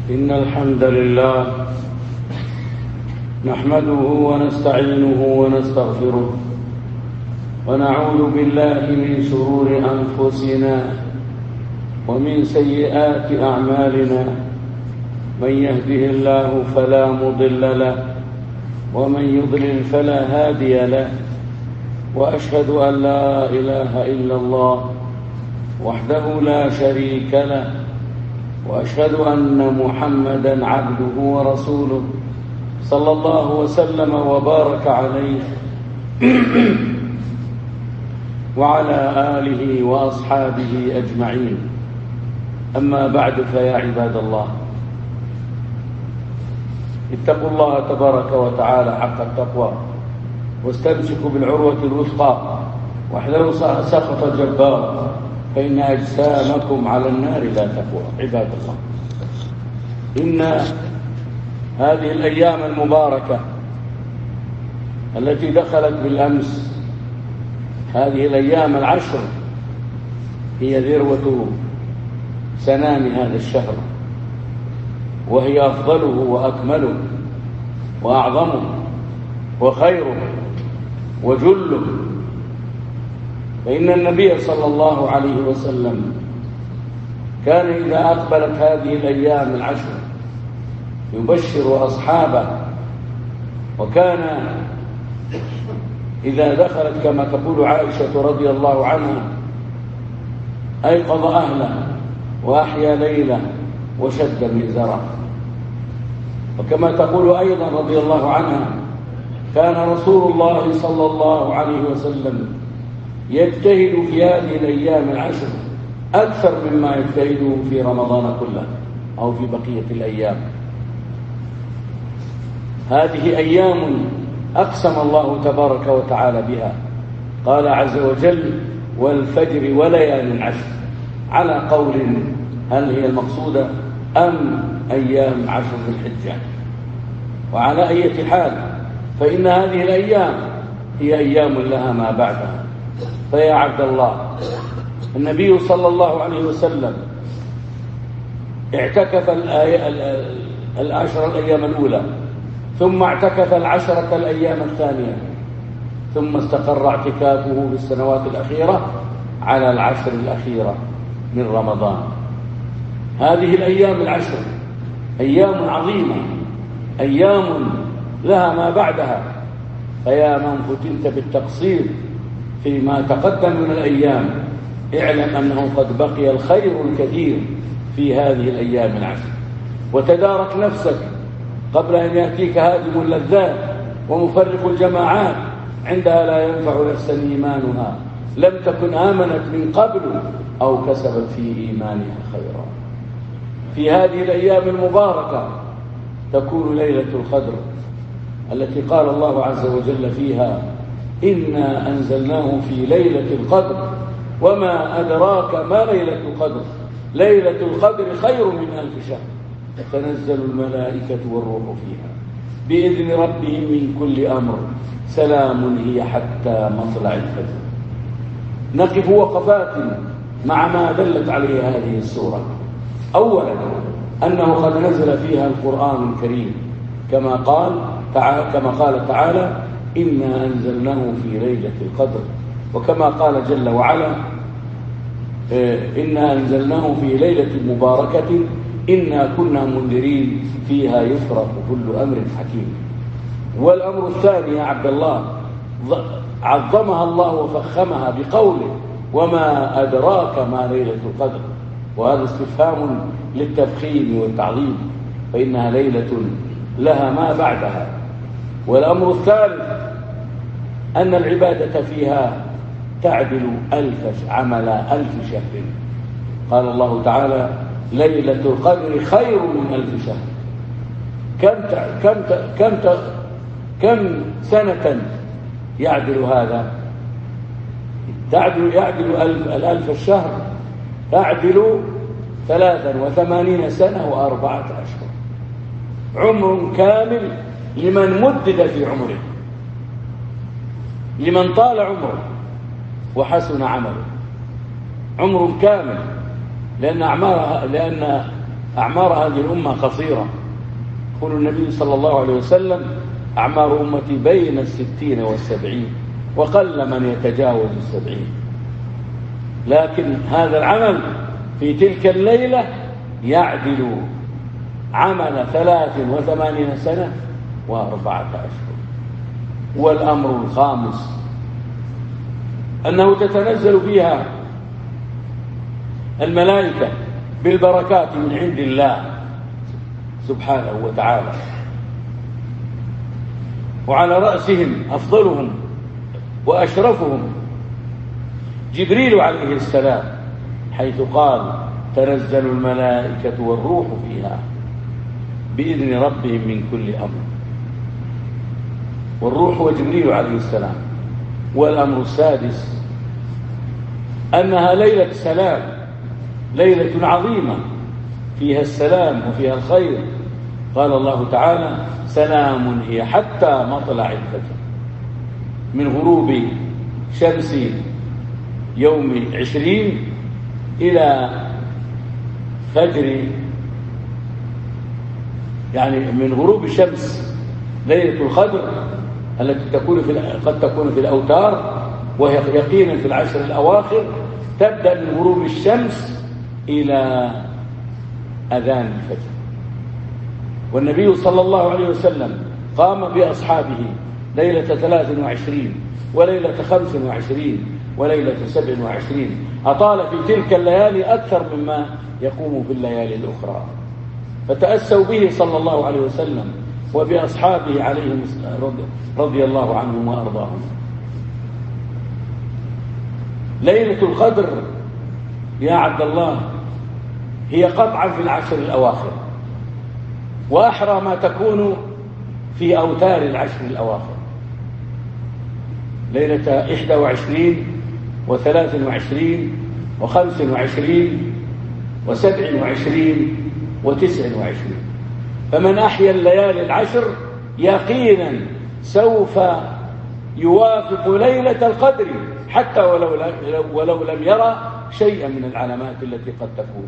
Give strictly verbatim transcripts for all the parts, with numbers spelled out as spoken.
إن الحمد لله نحمده ونستعينه ونستغفره ونعوذ بالله من شرور أنفسنا ومن سيئات أعمالنا. من يهده الله فلا مضل له ومن يضلل فلا هادي له، وأشهد أن لا إله إلا الله وحده لا شريك له، وأشهد أن محمدا عبده ورسوله صلى الله وسلم وبارك عليه وعلى آله وأصحابه أجمعين. أما بعد، فيا عباد الله، اتقوا الله تبارك وتعالى حق التقوى واستمسكوا بالعروة الوثقى واحذروا سخط الجبار، فإن أجسامكم على النار لا تقوى. عباد الله، إن هذه الأيام المباركة التي دخلت بالأمس، هذه الأيام العشر، هي ذروة سنام هذا الشهر، وهي أفضله وأكمله وأعظمه وخيره وجله. فإن النبي صلى الله عليه وسلم كان إذا أقبلت هذه الأيام العشر يبشر أصحابه، وكان إذا دخلت كما تقول عائشة رضي الله عنها أيقظ أهله وأحيا ليله وشد مئزره. وكما تقول أيضا رضي الله عنها كان رسول الله صلى الله عليه وسلم يجتهد في هذه الأيام العشر أكثر مما يجتهد في رمضان كله أو في بقية الأيام. هذه أيام أقسم الله تبارك وتعالى بها، قال عز وجل: والفجر وليال عشر، على قول هل هي المقصودة أم أيام عشر ذي الحجة. وعلى أي حال، فإن هذه الأيام هي أيام لها ما بعدها. فيا عبد الله، النبي صلى الله عليه وسلم اعتكف العشر الأيام الأولى، ثم اعتكف العشرة الأيام الثانية، ثم استقر اعتكافه في السنوات الأخيرة على العشر الأخيرة من رمضان. هذه الأيام العشر أيام عظيمة، أيام لها ما بعدها. فيا من فتنت بالتقصير فيما تقدم من الأيام، اعلم أنه قد بقي الخير الكثير في هذه الأيام العشر، وتدارك نفسك قبل أن يأتيك هادم اللذات ومفرق الجماعات، عندها لا ينفع نفسا إيمانها لم تكن آمنت من قبل أو كسبت في إيمانها خيرا. في هذه الأيام المباركة تكون ليلة القدر التي قال الله عز وجل فيها: إنا أنزلناه في ليلة القدر وما أدراك ما ليلة القدر، ليلة القدر خير من ألف شهر، تتنزل الملائكة والروح فيها بإذن ربهم من كل أمر، سلام هي حتى مطلع الفجر. نقف وقفات مع ما دلت عليه هذه السورة. أولا، أنه قد نزل فيها القرآن الكريم كما قال تعالى كما قال تعالى: إنا أنزلناه في ليلة القدر، وكما قال جل وعلا: إنا أنزلناه في ليلة مباركة إنا كنا منذرين فيها يفرق كل أمر حكيم. والأمر الثاني يا عبد الله، عظمها الله وفخمها بقوله: وما أدراك ما ليلة القدر، وهذا استفهام للتفخيم والتعظيم، فإنها ليلة لها ما بعدها. والأمر الثالث أن العبادة فيها تعدل ألف عمل ألف شهر. قال الله تعالى: ليلة القدر خير من ألف شهر. كم كم كم كم سنة يعدل هذا؟ تعدل يعدل الألف الشهر، تعدل ثلاثا وثمانين سنة وأربعة أشهر، عمر كامل لمن مدد في عمره، لمن طال عمره وحسن عمله، عمر كامل. لأن أعمارها لأن أعمار هذه الأمة قصيرة. يقول النبي صلى الله عليه وسلم: أعمار أمتي بين الستين والسبعين، وقل من يتجاوز السبعين. لكن هذا العمل في تلك الليلة يعدل عمل ثلاث وثمانين سنة وأربعة أشهر. والأمر الخامس أنه تتنزل فيها الملائكة بالبركات من عند الله سبحانه وتعالى، وعلى رأسهم أفضلهم وأشرفهم جبريل عليه السلام، حيث قال: تنزل الملائكة والروح فيها بإذن ربهم من كل أمر. والروح هو جبريل عليه السلام. والأمر السادس أنها ليلة سلام، ليلة عظيمة فيها السلام وفيها الخير. قال الله تعالى: سلام هي حتى مطلع الفجر، من غروب شمس يوم عشرين إلى فجر، يعني من غروب الشمس ليلة القدر التي تكون في قد تكون في الأوتار، وهي يقينا في العشر الأواخر، تبدأ من غروب الشمس إلى أذان الفجر. والنبي صلى الله عليه وسلم قام بأصحابه ليلة ثلاث وعشرين وليلة خمس وعشرين وليلة سبع وعشرين، أطال في تلك الليالي أكثر مما يقوم في الليالي الأخرى. فتأسوا به صلى الله عليه وسلم وبأصحابه عليهم رضي الله عنهم وأرضاهم. ليلة القدر يا عبد الله هي قطعا في العشر الأواخر، وأحرى ما تكون في أوتار العشر الأواخر، ليلة إحدى وعشرين وثلاث وعشرين وخمس وعشرين وسبع وعشرين وتسع وعشرين. فمن أحيا الليالي العشر يقينا سوف يوافق ليلة القدر، حتى ولو ولو لم يرى شيئا من العلامات التي قد تكون،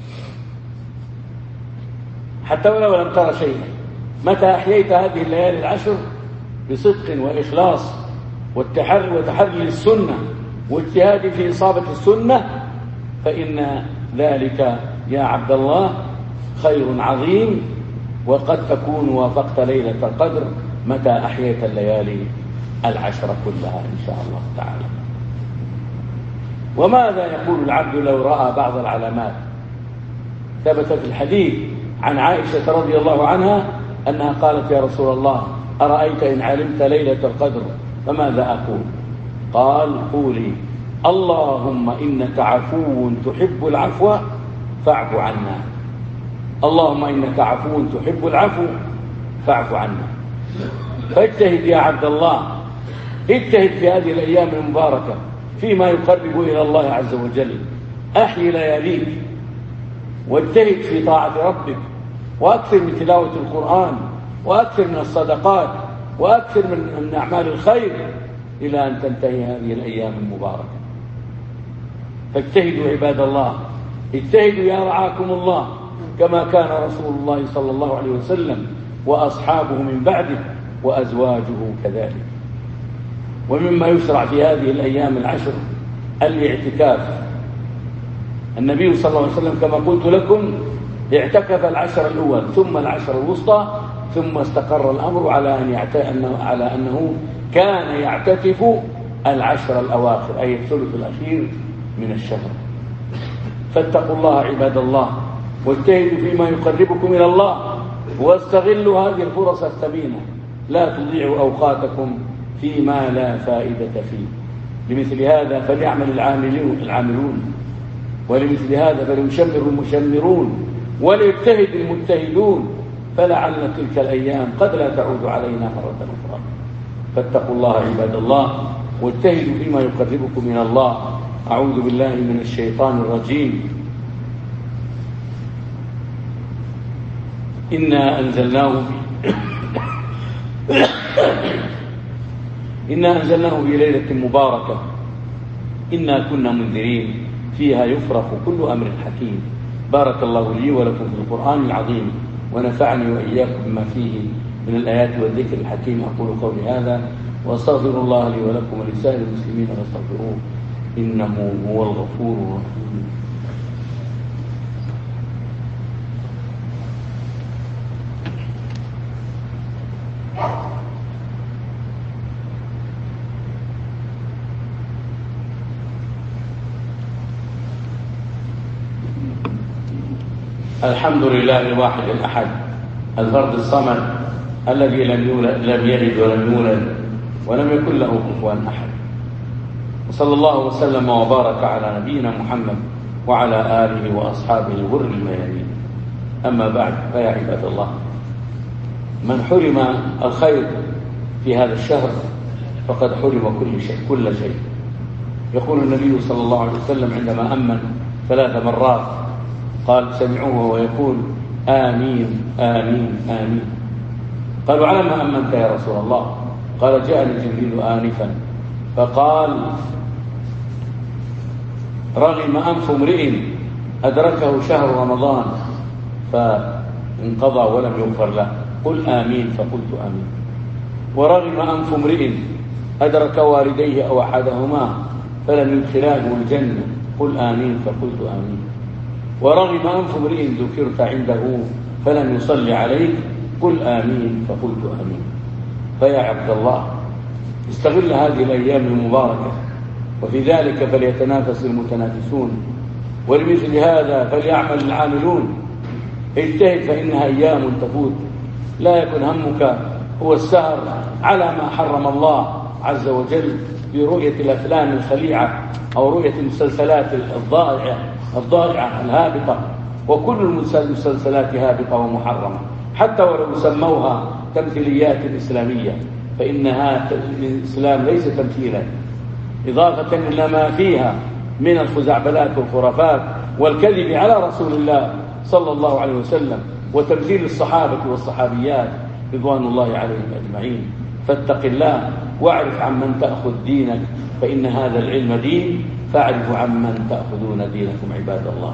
حتى ولو لم ترى شيئا. متى أحييت هذه الليالي العشر بصدق وإخلاص والتحري وتحري للسنة واجتهاد في إصابة السنة، فإن ذلك يا عبد الله خير عظيم، وقد تكون وافقت ليلة القدر متى أحييت الليالي العشر كلها إن شاء الله تعالى. وماذا يقول العبد لو رأى بعض العلامات؟ ثبت في الحديث عن عائشة رضي الله عنها أنها قالت: يا رسول الله، أرأيت إن علمت ليلة القدر فماذا أقول؟ قال: قولي: اللهم إنك عفو تحب العفو فاعف عنا. اللهم إنك عفو تحب العفو فاعف عنا. فاجتهد يا عبد الله، اجتهد في هذه الأيام المباركة فيما يقرب إلى الله عز وجل. أحيي لياليك واجتهد في طاعة ربك، وأكثر من تلاوة القرآن، وأكثر من الصدقات، وأكثر من أعمال الخير إلى أن تنتهي هذه الأيام المباركة. فاجتهدوا عباد الله، اجتهدوا يا رعاكم الله، كما كان رسول الله صلى الله عليه وسلم وأصحابه من بعده وأزواجه كذلك. ومما يشرع في هذه الأيام العشر الاعتكاف. النبي صلى الله عليه وسلم كما قلت لكم اعتكف العشر الأول ثم العشر الوسطى، ثم استقر الأمر على أن على أنه كان يعتكف العشر الأواخر، أي الثلث الأخير من الشهر. فاتقوا الله عباد الله، واجتهدوا فيما يقربكم إلى الله، واستغلوا هذه الفرص الثمينة. لا تضيعوا أوقاتكم فيما لا فائدة فيه. لمثل هذا فليعمل العاملون العاملون ولمثل هذا فليشمر المشمرون، وليجتهد المجتهدون، فلعل تلك الأيام قد لا تعود علينا مرة أخرى. فاتقوا الله عباد الله، واجتهدوا فيما يقربكم من الله. أعوذ بالله من الشيطان الرجيم. إنا أنزلناه إنا أنزلناه في ليلة مباركة إنا كنا منذرين فيها يفرق كل أمر حكيم. بارك الله لي ولكم في القرآن العظيم ونفعني وإياكم بما فيه من الآيات والذكر الحكيم. أقول قولي هذا وأستغفر الله لي ولكم ولسائر المسلمين فاستغفروه إنه هو الغفور الرحيم. الحمد لله الواحد الأحد الفرد الصمد الذي لم يولد لم يلد ولم يولد ولم يكن له كفوا أحد، وصلى الله وسلم وبارك على نبينا محمد وعلى آله وأصحابه الغر الميامين. أما بعد، فيا عباد الله، من حرم الخير في هذا الشهر فقد حرم كل شيء كل شيء. يقول النبي صلى الله عليه وسلم عندما أمن ثلاث مرات قال سمعوه ويقول آمين آمين آمين. قالوا على ما أمنت يا رسول الله؟ قال جاءني جبريل آنفا فقال رغم أنف امرئ أدركه شهر رمضان فانقضى ولم يغفر له، قل آمين فقلت آمين. ورغم أنف امرئ أدرك والديه أو أحدهما فلم يدخلاه الجنة، قل آمين فقلت آمين. ورغم أنف امرئ ذكرت عنده فلم يصلي عليك، قل آمين فقلت آمين. فيا عبد الله، استغل هذه الأيام المباركة، وفي ذلك فليتنافس المتنافسون، ولمثل هذا فليعمل العاملون. اجتهد فإنها أيام تفوت، لا يكن همك هو السهر على ما حرم الله عز وجل برؤية الأفلام الخليعة أو رؤية المسلسلات الضائعة الضائعة الهابطة. وكل المسلسلات هابطة ومحرمة، حتى ولو سموها تمثيليات إسلامية فإنها الإسلام ليس تمثيلا، إضافة إلى ما فيها من الخزعبلات والخرافات والكذب على رسول الله صلى الله عليه وسلم وتمثيل الصحابة والصحابيات رضوان الله عليهم أجمعين. فاتق الله واعرف عمن تأخذ دينك، فإن هذا العلم دين، فاعرفوا عمن تأخذون دينكم عباد الله.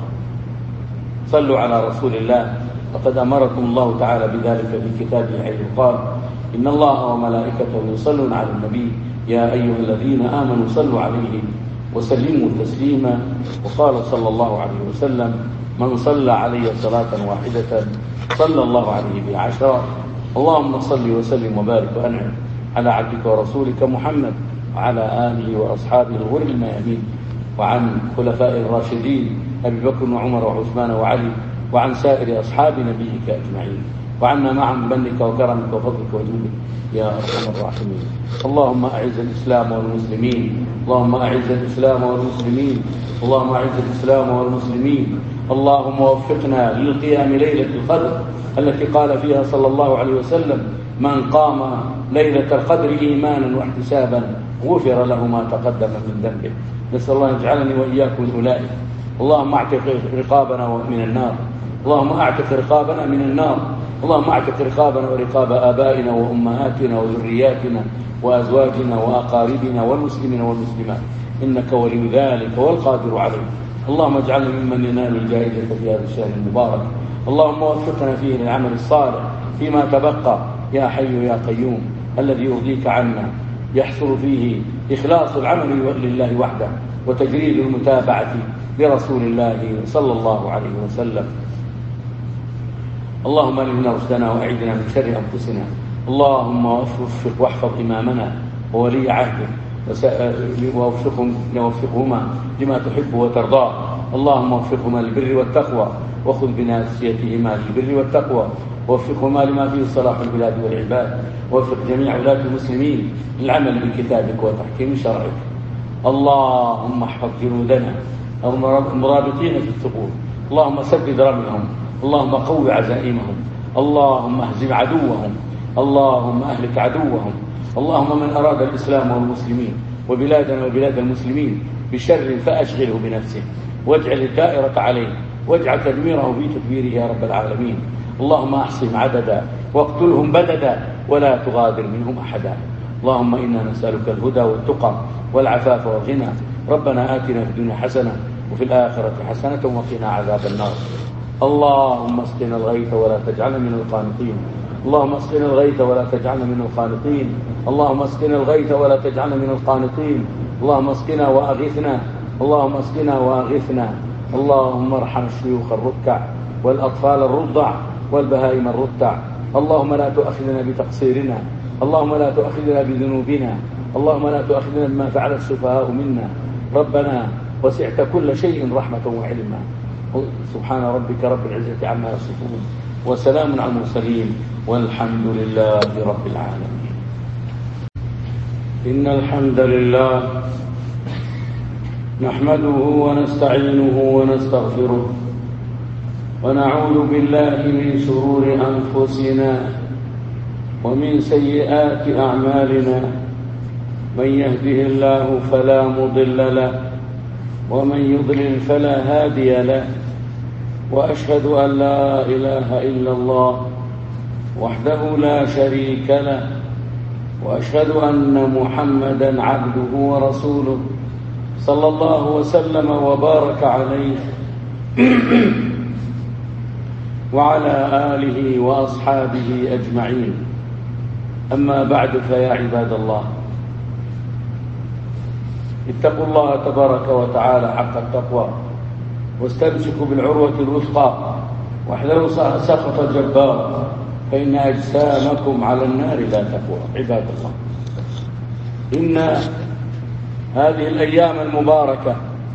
صلوا على رسول الله، فقد أمركم الله تعالى بذلك في كتابه حيث قال إن الله وملائكته يصلون على النبي يا أيها الذين آمنوا صلوا عليه وسلموا تسليما. وقال صلى الله عليه وسلم من صلى علي صلاة واحدة صلى الله عليه بها عشرا. اللهم صل وسلم وبارك وأنعم على عبدك ورسولك محمد وعلى آله وأصحابه الغر الميامين، وعن خلفاء الراشدين أبي بكر وعمر وعثمان وعلي، وعن سائر أصحاب نبيك أجمعين، وعنا معهم بمنك وكرمك وفضلك وجودك يا أرحم الراحمين. اللهم أعز الإسلام والمسلمين، اللهم أعز الإسلام والمسلمين، اللهم أعز الإسلام والمسلمين. اللهم وفقنا للقيام ليلة القدر التي قال فيها صلى الله عليه وسلم من قام ليلة القدر إيمانا واحتسابا غفر له ما تقدم من ذنبه. نسأل الله يجعلني وإياكم من أولئك. اللهم اعتق رقابنا من النار، اللهم اعتق رقابنا من النار، اللهم اعتق رقابنا ورقاب آبائنا وأمهاتنا وذرياتنا وأزواجنا وأقاربنا والمسلمين والمسلمات، إنك ولي ذلك والقادر عليه. اللهم اجعلنا ممن ينال الجائزة في هذا الشهر المبارك. اللهم وفقنا فيه للعمل الصالح فيما تبقى يا حي يا قيوم الذي يرضيك عنا، يحصل فيه إخلاص العمل لله وحده وتجريد المتابعة لرسول الله صلى الله عليه وسلم. اللهم ألهمنا رشدنا وأعيذنا من شر أنفسنا. اللهم وفق واحفظ إمامنا وولي عهده ووفقهما لما تحب وترضاه. اللهم وفقهما للبر والتقوى وخذ بناصيتهما للبر والتقوى، ووفقهما لما فيه صلاح البلاد والعباد، ووفق جميع ولاة المسلمين للعمل بكتابك وتحكيم شرعك. اللهم احفظ جنودنا المرابطين في الثقور، اللهم سدد رميهم، اللهم قو عزائمهم، اللهم اهزم عدوهم، اللهم اهلك عدوهم. اللهم من أراد الإسلام والمسلمين وبلادنا وبلاد المسلمين بشر فأشغله بنفسه، واجعل الدائرة عليه، واجعل تدميره في تدبيره يا رب العالمين. اللهم احصهم عددا واقتلهم بددا ولا تغادر منهم أحدا. اللهم إنا نسألك الهدى والتقى والعفاف والغنى. ربنا آتنا في الدنيا حسنة وفي الآخرة حسنة وقنا عذاب النار. اللهم اسقنا الغيث ولا تجعلنا من القانطين اللهم اسقنا الغيث ولا تجعلنا من القانطين اللهم اسقنا الغيث ولا تجعلنا من القانطين اللهم اسقنا وأغثنا اللهم اسقنا وأغثنا اللهم ارحم الشيوخ الركع والأطفال الرضع والبهائم الرتع اللهم لا تؤاخذنا بتقصيرنا اللهم لا تؤاخذنا بذنوبنا اللهم لا تؤاخذنا بما فعل السفهاء منا ربنا وسعت كل شيء رحمة وعلما سبحان ربك رب العزة عما يصفون وسلام على المرسلين والحمد لله رب العالمين. إن الحمد لله نحمده ونستعينه ونستغفره ونعوذ بالله من شرور أنفسنا ومن سيئات أعمالنا من يهده الله فلا مضل له ومن يضلل فلا هادي له وأشهد أن لا إله إلا الله وحده لا شريك له وأشهد أن محمدا عبده ورسوله صلى الله وسلم وبارك عليه وعلى آله وأصحابه أجمعين. أما بعد فيا عباد الله اتقوا الله تبارك وتعالى حق التقوى واستمسكوا بالعروة الوثقى واحذروا سخط الجبار فإن أجسامكم على النار لا تقوى. عباد الله إن هذه الأيام المباركة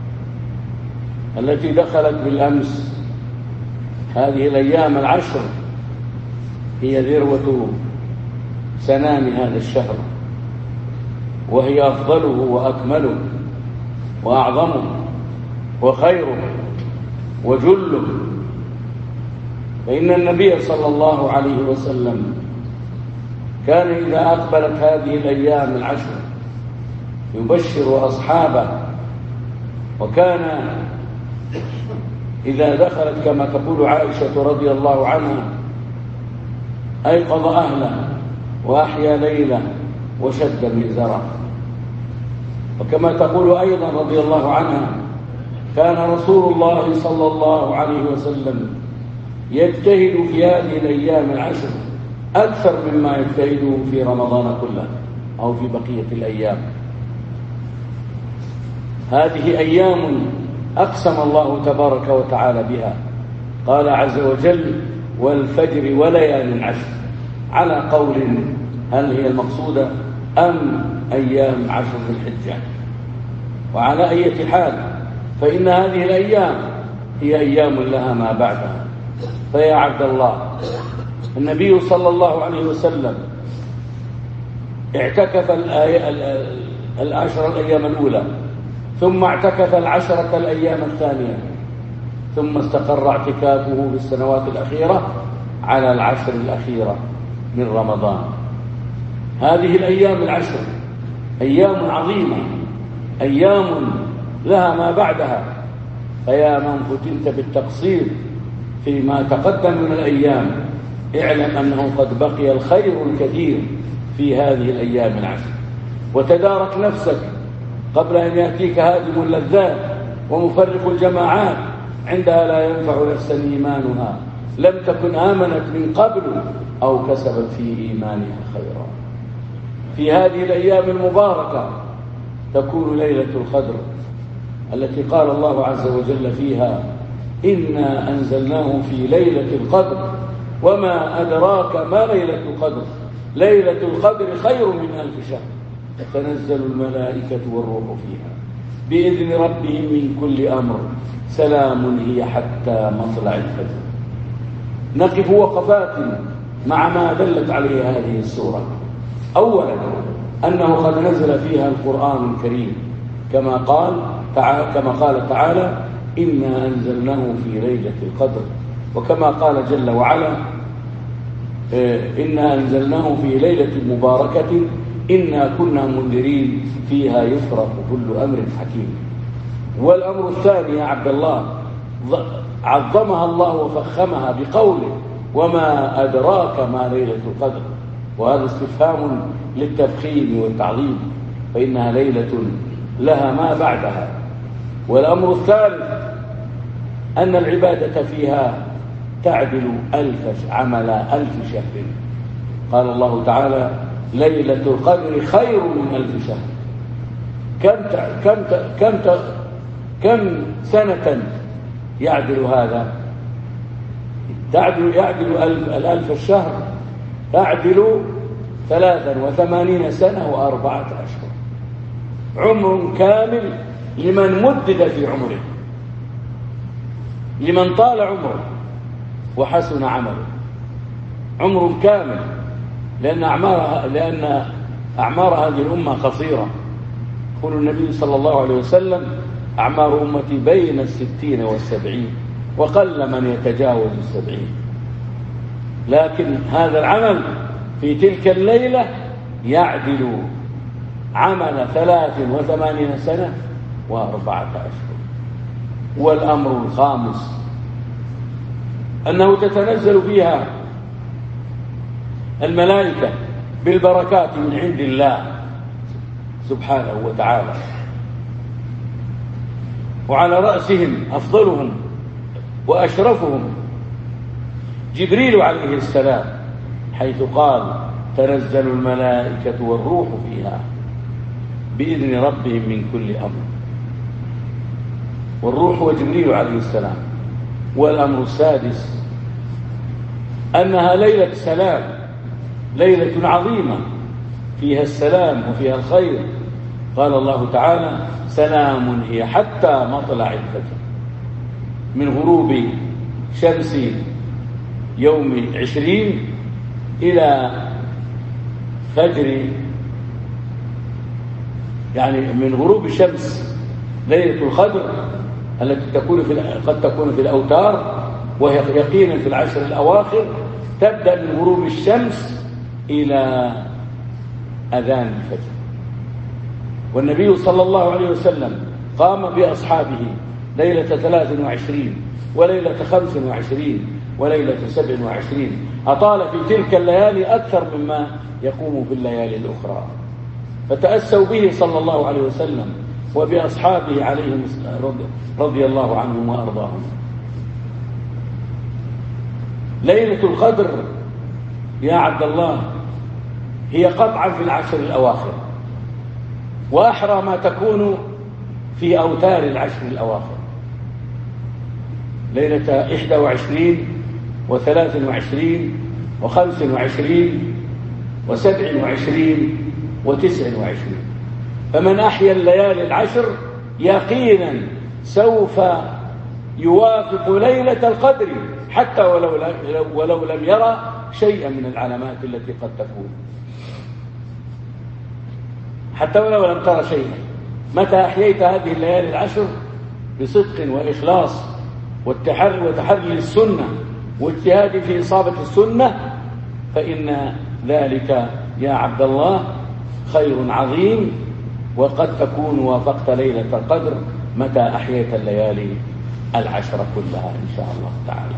التي دخلت بالأمس هذه الأيام العشر هي ذروة سنام هذا الشهر وهي أفضله وأكمله وأعظمه وخيره وجله فإن النبي صلى الله عليه وسلم كان إذا أقبلت هذه الأيام العشر يبشر أصحابه وكان إذا دخلت كما تقول عائشة رضي الله عنها أيقظ أهله وأحيا ليله وشد مئزره وكما تقول أيضا رضي الله عنها كان رسول الله صلى الله عليه وسلم يجتهد في هذه الأيام العشر أكثر مما يجتهد في رمضان كله أو في بقية الأيام. هذه أيام أقسم الله تبارك وتعالى بها قال عز وجل والفجر وليال عشر على قول هل هي المقصودة أم أيام عشر ذي الحجة. وعلى أي حال فإن هذه الأيام هي أيام لها ما بعدها. فيا عبد الله النبي صلى الله عليه وسلم اعتكف العشر الأيام الأولى ثم اعتكف العشرة الأيام الثانية ثم استقر اعتكافه بالسنوات الأخيرة على العشر الأخيرة من رمضان. هذه الأيام العشر أيام عظيمة أيام لها ما بعدها. فيا من فتنت بالتقصير فيما تقدم من الأيام اعلم أنه قد بقي الخير الكثير في هذه الأيام العشر وتدارك نفسك قبل أن يأتيك هادم اللذات ومفرق الجماعات عندها لا ينفع نفسا إيمانها لم تكن آمنت من قبل أو كسبت في إيمانها خيرا. في هذه الأيام المباركة تكون ليلة القدر التي قال الله عز وجل فيها إنا أنزلناه في ليلة القدر وما أدراك ما ليلة القدر ليلة القدر خير من ألف شهر تنزل الملائكة والروح فيها بإذن ربهم من كل أمر سلام هي حتى مطلع الفجر. نقف وقفات مع ما دلت عليه هذه السورة. أولا أنه قد نزل فيها القرآن الكريم كما قال تعالى كما قال تعالى إنا أنزلناه في ليلة القدر وكما قال جل وعلا إنا أنزلناه في ليلة مباركة إنا كنا منذرين فيها يفرق كل أمر حكيم. والأمر الثاني يا عبد الله عظمها الله وفخمها بقوله وما أدراك ما ليلة القدر وهذا استفهام للتفخيم والتعظيم فإنها ليلة لها ما بعدها. والأمر الثالث أن العبادة فيها تعدل ألف عمل ألف شهر. قال الله تعالى ليلة القدر خير من ألف شهر. كم كم كم كم سنة يعدل هذا؟ تعدل يعدل الألف الشهر تعدل ثلاثا وثمانين سنة وأربعة أشهر، عمر كامل لمن مدد في عمره، لمن طال عمره وحسن عمله، عمر كامل. لأن أعمار لأن أعمار هذه الأمة قصيرة. يقول النبي صلى الله عليه وسلم أعمار أمتي بين الستين والسبعين، وقل من يتجاوز السبعين. لكن هذا العمل في تلك الليلة يعدل عمل ثلاث وثمانين سنة وأربعة أشهر. والأمر الخامس أنه تتنزل فيها الملائكة بالبركات من عند الله سبحانه وتعالى، وعلى رأسهم أفضلهم وأشرفهم جبريل عليه السلام، حيث قال تنزل الملائكة والروح فيها بإذن ربهم من كل أمر. والروح هو جبريل عليه السلام. والأمر السادس أنها ليلة سلام، ليلة عظيمة فيها السلام وفيها الخير. قال الله تعالى سلام هي حتى مطلع الفجر، من غروب شمس يوم عشرين إلى فجر، يعني من غروب الشمس ليلة القدر التي تكون في قد تكون في الأوتار، وهي يقينا في العشر الأواخر، تبدأ من غروب الشمس إلى أذان الفجر. والنبي صلى الله عليه وسلم قام بأصحابه ليلة ثلاث وعشرين وليلة خمس وعشرين وليلة سبع وعشرين، أطال في تلك الليالي أكثر مما يقوم في الليالي الأخرى. فتأسوا به صلى الله عليه وسلم وبأصحابه عليهم رضي الله عنهم وأرضاهم. ليلة القدر يا عبد الله هي قطعا في العشر الأواخر، وأحرى ما تكون في أوتار العشر الأواخر، ليلة إحدى وعشرين وثلاث وعشرين وخمس وعشرين وسبع وعشرين وتسع وعشرين. فمن أحيا الليالي العشر يقينا سوف يوافق ليلة القدر، حتى ولو, ولو لم يرى شيئا من العلامات التي قد تكون، حتى ولو لم ترى شيئا. متى أحييت هذه الليالي العشر بصدق وإخلاص والتحري وتحري للسنة واجتهاد في إصابة السنة، فإن ذلك يا عبد الله خير عظيم، وقد تكون وافقت ليلة القدر متى أحييت الليالي العشر كلها إن شاء الله تعالى.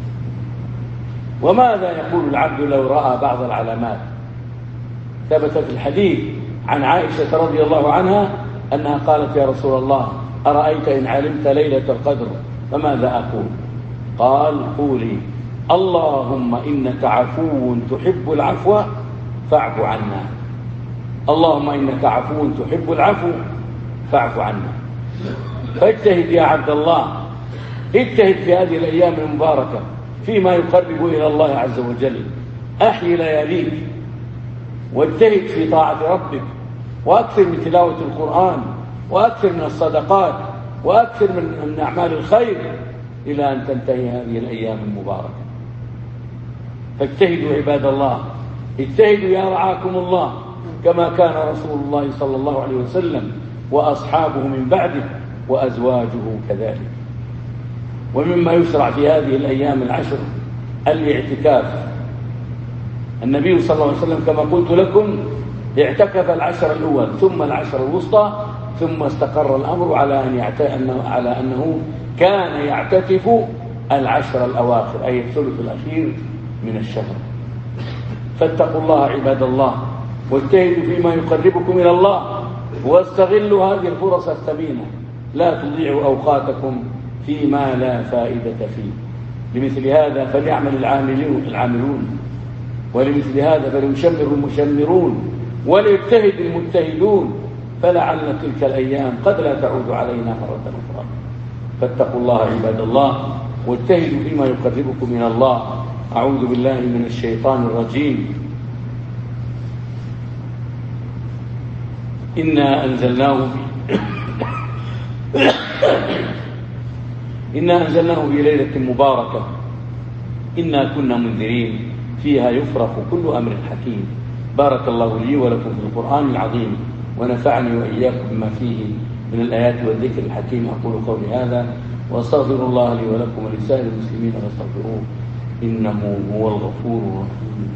وماذا يقول العبد لو رأى بعض العلامات؟ ثبت في الحديث عن عائشة رضي الله عنها أنها قالت يا رسول الله أرأيت إن علمت ليلة القدر فماذا أقول؟ قال قولي اللهم إنك عفو تحب العفو فاعف عنا، اللهم إنك عفو تحب العفو فاعف عنا. فاجتهد يا عبد الله، اجتهد في هذه الأيام المباركة فيما يقرب إلى الله عز وجل. أحيي لياليك واجتهد في طاعة ربك، وأكثر من تلاوة القرآن، وأكثر من الصدقات، وأكثر من أعمال الخير إلى أن تنتهي هذه الأيام المباركة. فاجتهدوا عباد الله، اجتهدوا يا رعاكم الله، كما كان رسول الله صلى الله عليه وسلم وأصحابه من بعده وأزواجه كذلك. ومما يشرع في هذه الأيام العشر الاعتكاف. النبي صلى الله عليه وسلم كما قلت لكم اعتكف العشر الأول ثم العشر الوسطى، ثم استقر الأمر على أن على أنه كان يعتكف العشر الأواخر، أي الثلث الأخير من الشهر. فاتقوا الله عباد الله، واجتهدوا فيما يقربكم إلى الله، واستغلوا هذه الفرص الثمينة، لا تضيعوا أوقاتكم فيما لا فائدة فيه. لمثل هذا فليعمل العاملون العاملون ولمثل هذا فليشمر المشمرون وليجتهد المجتهدون، فلعل تلك الأيام قد لا تعود علينا مرة أخرى. فاتقوا الله عباد الله واجتهدوا فيما يقربكم من الله. أعوذ بالله من الشيطان الرجيم. إنا أنزلناه إنا أنزلناه في ليلة مباركة إنا كنا منذرين فيها يفرق كل أمر حكيم. بارك الله لي ولكم في القرآن العظيم ونفعني وإياكم بما فيه من الآيات والذكر الحكيم. أقول قولي هذا وأستغفر الله لي ولكم ولسائر المسلمين فاستغفروه إنه هو الغفور الرحيم.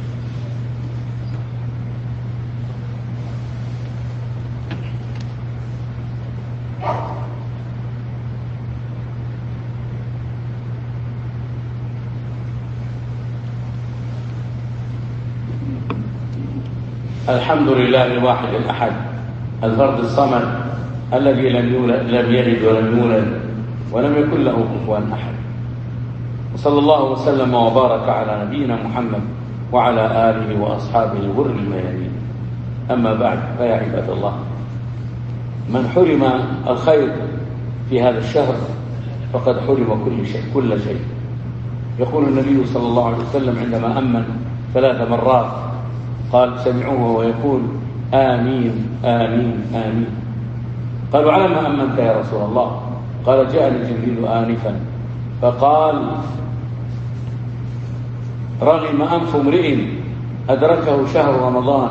الحمد لله الواحد الأحد الفرد الصمد الذي لم يولد لم يلد ولم يولد ولم يكن له كفوا أحد. وصلى الله وسلم وبارك على نبينا محمد وعلى آله وأصحابه الغر الميامين. أما بعد، فيا عباد الله، من حرم الخير في هذا الشهر فقد حرم كل شيء كل شيء. يقول النبي صلى الله عليه وسلم عندما أمن ثلاث مرات قال سمعوه ويقول آمين آمين آمين. قالوا على ما أمنت يا رسول الله؟ قال جاءني جبريل آنفا فقال رغم أنف امرئ أدركه شهر رمضان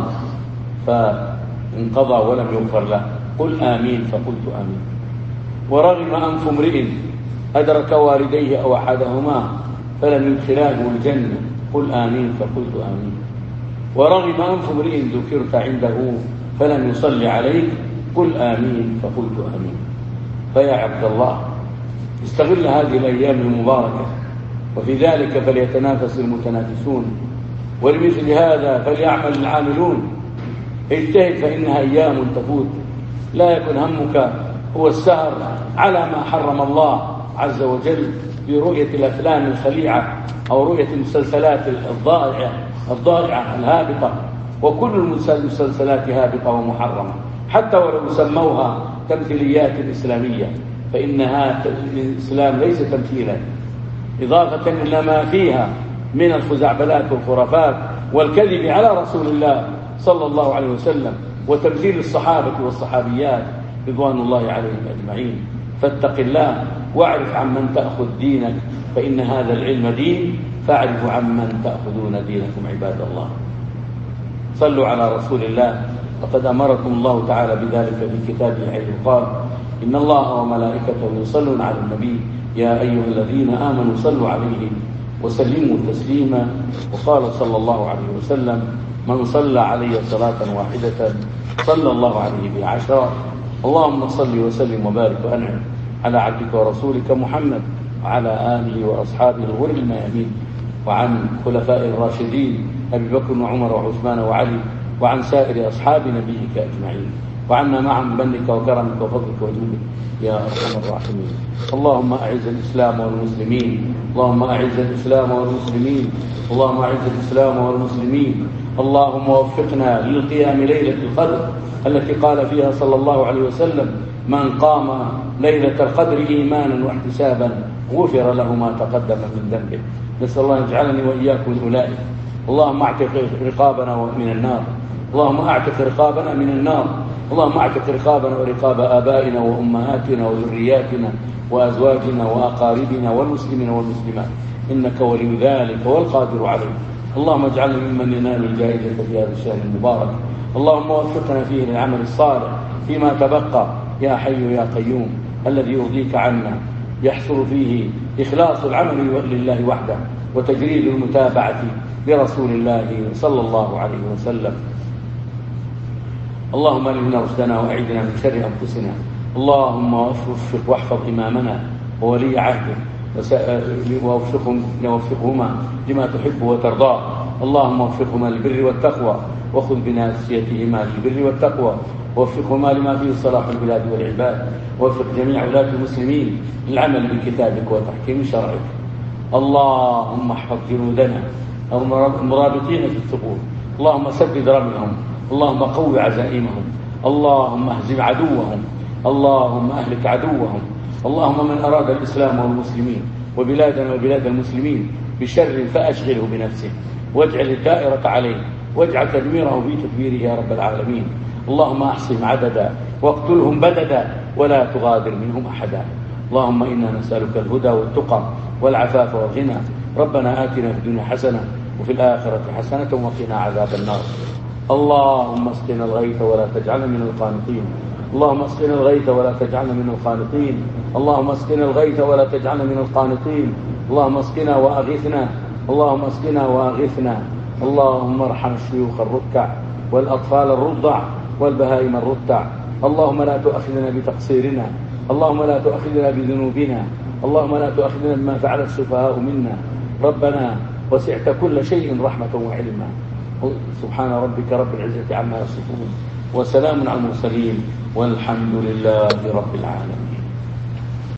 فانقضى ولم يغفر له، قل آمين فقلت آمين. ورغم أنف امرئ أدرك والديه أو أحدهما فلم يدخلاه الجنة، قل آمين فقلت آمين. ورغم أنف امرئ ذكرت عنده فلم يصلي عليك، قل آمين فقلت آمين. فيا عبد الله، استغل هذه الأيام المباركة، وفي ذلك فليتنافس المتنافسون، ولمثل هذا فليعمل العاملون. اجتهد فإنها أيام تفوت، لا يكن همك هو السهر على ما حرم الله عز وجل برؤية الأفلام الخليعة أو رؤية المسلسلات الضائعة الضائعة الهابطة. وكل المسلسلات هابطة ومحرمة، حتى ولو سموها تمثيليات إسلامية، فإنها الإسلام ليس تمثيلا، إضافة إلى ما فيها من الخزعبلات والخرافات والكذب على رسول الله صلى الله عليه وسلم وتمثيل الصحابة والصحابيات رضوان الله عليهم أجمعين. فاتق الله واعرف عمن تأخذ دينك، فإن هذا العلم دين، فاعرفوا عمن تأخذون دينكم عباد الله. صلوا على رسول الله، فقد أمركم الله تعالى بذلك في كتابه حيث قال إن الله وملائكته يصلون على النبي يا أيها الذين آمنوا صلوا عليه وسلموا تسليما. وقال صلى الله عليه وسلم من صلى علي صلاة واحدة صلى الله عليه بها عشرا. اللهم صل وسلم وبارك وأنعم على عبدك ورسولك محمد وعلى آله وأصحابه الغر الميامين، وعن خلفاء الراشدين أبي بكر وعمر وعثمان وعلي، وعن سائر أصحاب نبيك أجمعين، وعنا معهم بمنك وكرمك وفضلك وجودك يا أرحم الراحمين. اللهم أعز الإسلام والمسلمين، اللهم أعز الإسلام والمسلمين، اللهم أعز الإسلام والمسلمين. اللهم وفقنا للقيام ليلة القدر التي قال فيها صلى الله عليه وسلم من قام ليلة القدر إيمانا واحتسابا غفر له ما تقدم من ذنبه. نسأل الله يجعلني وإياكم من أولئك. اللهم اعتق رقابنا من النار، اللهم اعتق رقابنا من النار، اللهم اعتق رقابنا ورقاب آبائنا وأمهاتنا وذرياتنا وأزواجنا وأقاربنا والمسلمين والمسلمات، إنك ولي ذلك والقادر عليه. اللهم اجعلنا ممن ينال الجائزة في هذا الشهر المبارك. اللهم وفقنا فيه للعمل الصالح فيما تبقى يا حي يا قيوم الذي يرضيك عنا، يحصل فيه إخلاص العمل لله وحده وتجريد المتابعة لرسول الله صلى الله عليه وسلم. اللهم ألهمنا رشدنا وأعذنا من شر أنفسنا. اللهم وفق واحفظ إمامنا وولي عهده ووفقهما لما تحب وترضاه. اللهم وفقهما للبر والتقوى وخذ بناصيتهما للبر والتقوى، ووفقهما لما فيه صلاح البلاد والعباد، ووفق جميع ولاة المسلمين للعمل بكتابك وتحكيم شرعك. اللهم احفظ جنودنا المرابطين في الثبور، اللهم سدد رميهم، اللهم قو عزائمهم، اللهم اهزم عدوهم، اللهم اهلك عدوهم، اللهم من أراد الإسلام والمسلمين وبلادنا وبلاد المسلمين بشر فأشغله بنفسه واجعل الدائرة عليه واجعل تدميره في تدبيره يا رب العالمين. اللهم احصهم عددا واقتلهم بددا ولا تغادر منهم أحدا. اللهم إنا نسألك الهدى والتقى والعفاف والغنى. ربنا آتنا في الدنيا حسنة وفي الآخرة حسنة وقنا عذاب النار. اللهم اسقنا الغيث ولا تجعلنا من القانطين. اللهم اسقنا الغيث ولا تجعلنا من القانطين. اللهم اسقنا الغيث ولا تجعلنا من القانطين. اللهم اسقنا وأغثنا. اللهم اسقنا وأغثنا. اللهم ارحم الشيوخ الركع والأطفال الرضع والبهائم الرتع. اللهم لا تؤاخذنا بتقصيرنا. اللهم لا تؤاخذنا بذنوبنا. اللهم لا تؤاخذنا بما فعل السفهاء منا. ربنا وسعت كل شيء رحمة وعلما. سبحان ربك رب العزة عما يصفون وسلام على المرسلين والحمد لله رب العالمين.